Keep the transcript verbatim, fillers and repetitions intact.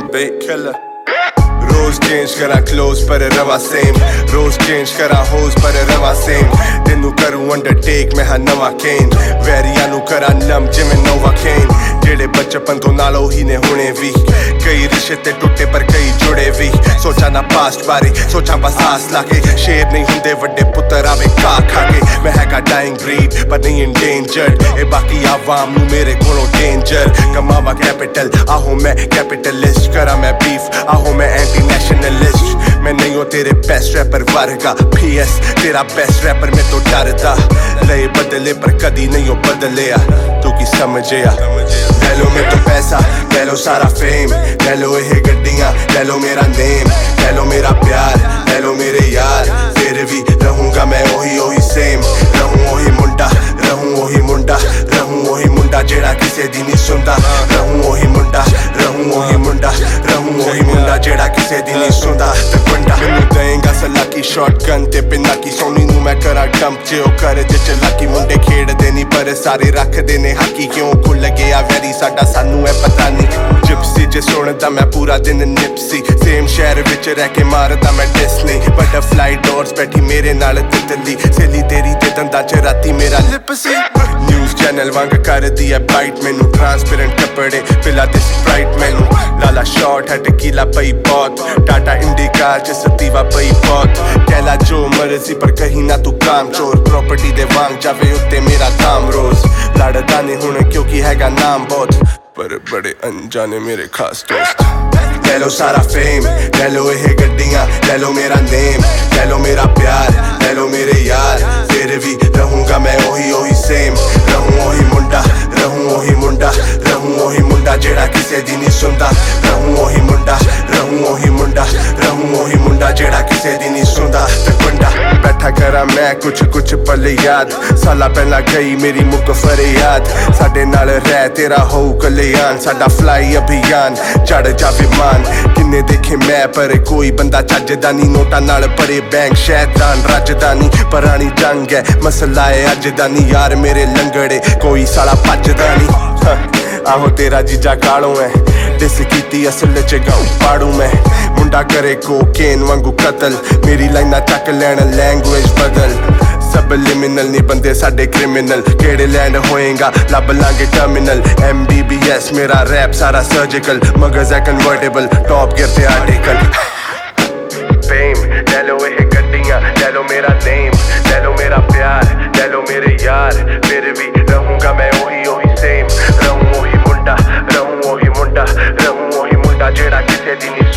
beat killer. रोज change करा close पर रवा सेम, रोज चेंज करा होज पर रवा सेम। तेनू करूं अंडरटेक मैं हाँ नवा केन, वैरिया नू करा नम जिमें नोवा केन। जेड़े बचपन तो नालों ही ने होने भी, कई रिश्ते टूटे पर कई जुड़े भी। सोचा ना पास्ट बारे, सोचा बस आस लाके, शेर नहीं हुंदे वड्डे पुत्तर आवे खा खा के। मैं हैगा डाइंग ब्रीड पर नहीं इंडेंजर्ड, ए बाकी आवाम नू मेरे कोलों डेंजर। कमावा कैपिटल आहो मैं कैपिटलिस्ट, करा मैं बीफ आहो मैं एंटी नेशनलिस्ट। मैं नहीं हो तेरे बेस्ट रैपर वर्गा, पी एस तेरा बेस्ट रैपर मैं तो डरदा। लए बदले पर कदी नहीं हो बदलिया, तू की समझिया। ले लो मैं तो पैसा, ले लो सारा फेम, ले लो ये गड्डियां, ले लो मेरा नेम, ले लो मेरा प्यार, ले लो मेरे यार। फिर भी रहूंगा मैं वही वही सेम, रहूं वही मुंडा, रहूं वही मुंडा, रहूं वही मुंडा जेड़ा किसे दी नहीं सुनदा। रहूं वही मुंडा, रहूं वही मुंडा, रहूं वही मुंडा जेड़ा किसे दी नहीं सुनदा। तकवंडा मैनू देंगा सलाकी शॉटगन ते पिन्ना की, सोनी नू मैं करा डंप जे ओ करे जे चलाकी। मुंडे खेड़दे नहीं पर सारे रखदे ने हाकी, क्यों खुल गया वैरी साडा सानू है पता नहीं। जिप्सी जे सुनदा मैं पूरा दिन निप्सी, सेम शहर विच रह के मारदा मैं डिस्नी। बटरफ्लाई डोर्स बैठी मेरे नाल तितली, सेली तेरी ते दंदा च राती मेरा लिपसी। न्यूज़ चैनल वांग कर दी है बाइट मैनू, ट्रांसपेरेंट कपड़े पिला दे स्प्राइट मैनू। लाला शॉट है टकीला पई बहुत, टाटा इंडिका च सतीवा पई बहुत। कहला जो मर्जी पर कहीं ना तू काम चोर, प्रॉपर्टी दे वांग जावे उत्ते मेरा दाम रोज। लड़दा नहीं हुण क्योंकि हैगा नाम बहुत, पर बड़े अनजाने मेरे खास दोस्त। ले लो सारा फेम, ले लो ये गड्डियां, ले लो मेरा नेम, ले लो मेरा प्यार, ले लो मेरे यार। फिर भी रहूंगा मैं वही वही सेम, रहूं वही मुंडा, रहूं वही मुंडा, रहूं वही मुंडा जेड़ा किसे दी नहीं सुनदा। रहूं वही मुंडा, रहूं वही मुंडा, रहूं वही मुंडा जेड़ा किसे दी नहीं सुनदा। तकवंडा बैठा करा मैं कुछ कुछ पल याद, साला पहला गई मेरी मुक फरियाद। साडे नाल रह तेरा होऊ कल्याण, साडा फ्लाई अभियान चढ़ जा विमान। किन्ने देखे मैं पर कोई बंदा चजदा नहीं, नोटा नाल भरे बैंक शैतान राजधानी। पुरानी जंग है मसला है अज दा नहीं, यार मेरे लंगड़े कोई साला भजदा नहीं। आहो तेरा जीजा कालों है, डिस कीती असल च गाऊं पाड़ू मैं। मुंडा करे कोकेन वांगू कतल, मेरी लाइना चक लैन लैंग्वेज बदल। सब लिमिनल नहीं बंदे साडे क्रिमिनल, केड़े लैंड होएगा लब लांगे terminal. M B B S मेरा रैप सारा सर्जिकल, मगज है कन्वर्टेबल टॉप गियर ते आर्टिकल। फेम ले लो ये गड्डियां, ले लो मेरा नेम, ले लो मेरा प्यार, ले लो मेरे यार। फिर भी रहूंगा मैं वही वही सेम, रहूं वही मुंडा, रहूं वही मुंडा, रहूं वही मुंडा जेड़ा किसे दी नहीं